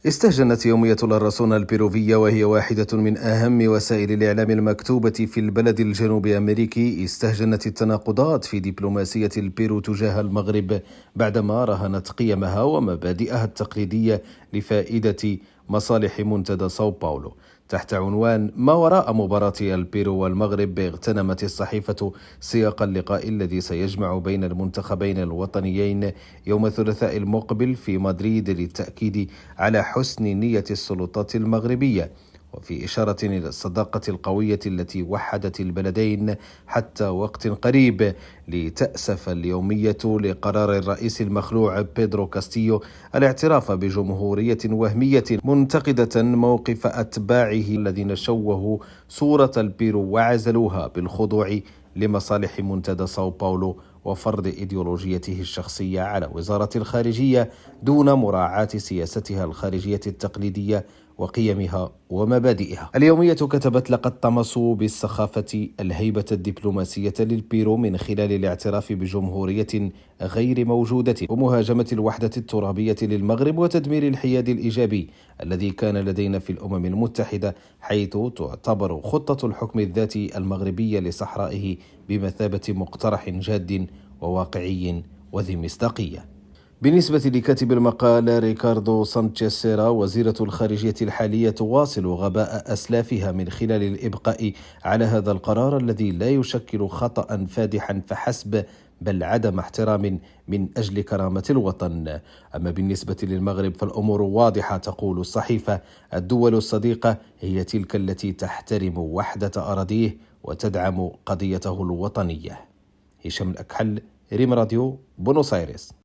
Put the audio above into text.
استهجنت يومية لا راسونا البيروفية، وهي واحدة من أهم وسائل الإعلام المكتوبة في البلد الجنوب أمريكي، استهجنت التناقضات في دبلوماسية البيرو تجاه المغرب بعدما رهنت قيمها ومبادئها التقليدية لفائدة مصالح منتدى ساو باولو. تحت عنوان ما وراء مباراة البيرو والمغرب، اغتنمت الصحيفة سياق اللقاء الذي سيجمع بين المنتخبين الوطنيين يوم الثلاثاء المقبل في مدريد للتأكيد على حسن نية السلطات المغربية، وفي إشارة إلى الصداقة القوية التي وحدت البلدين حتى وقت قريب. لتأسف اليومية لقرار الرئيس المخلوع بيدرو كاستيو الاعتراف بجمهورية وهمية، منتقدة موقف أتباعه الذين شوهوا صورة البيرو وعزلوها بالخضوع لمصالح منتدى ساو باولو وفرض إيديولوجيته الشخصية على وزارة الخارجية دون مراعاة سياستها الخارجية التقليدية وقيمها ومبادئها. اليومية كتبت: لقد طمسوا بالسخافة الهيبة الدبلوماسية للبيرو من خلال الاعتراف بجمهورية غير موجودة ومهاجمة الوحدة الترابية للمغرب وتدمير الحياد الإيجابي الذي كان لدينا في الأمم المتحدة، حيث تعتبر خطة الحكم الذاتي المغربية لصحرائه بمثابة مقترح جاد وواقعي وذي مصداقية. بالنسبة لكاتب المقال ريكاردو سانشيز سيرا، وزيرة الخارجية الحالية تواصل غباء أسلافها من خلال الإبقاء على هذا القرار الذي لا يشكل خطأ فادحا فحسب، بل عدم احترام من أجل كرامة الوطن. أما بالنسبة للمغرب فالأمور واضحة، تقول الصحيفة: الدول الصديقة هي تلك التي تحترم وحدة أراضيه وتدعم قضيته الوطنية. هشام الأكحل، ريم راديو، بونوس آيرس.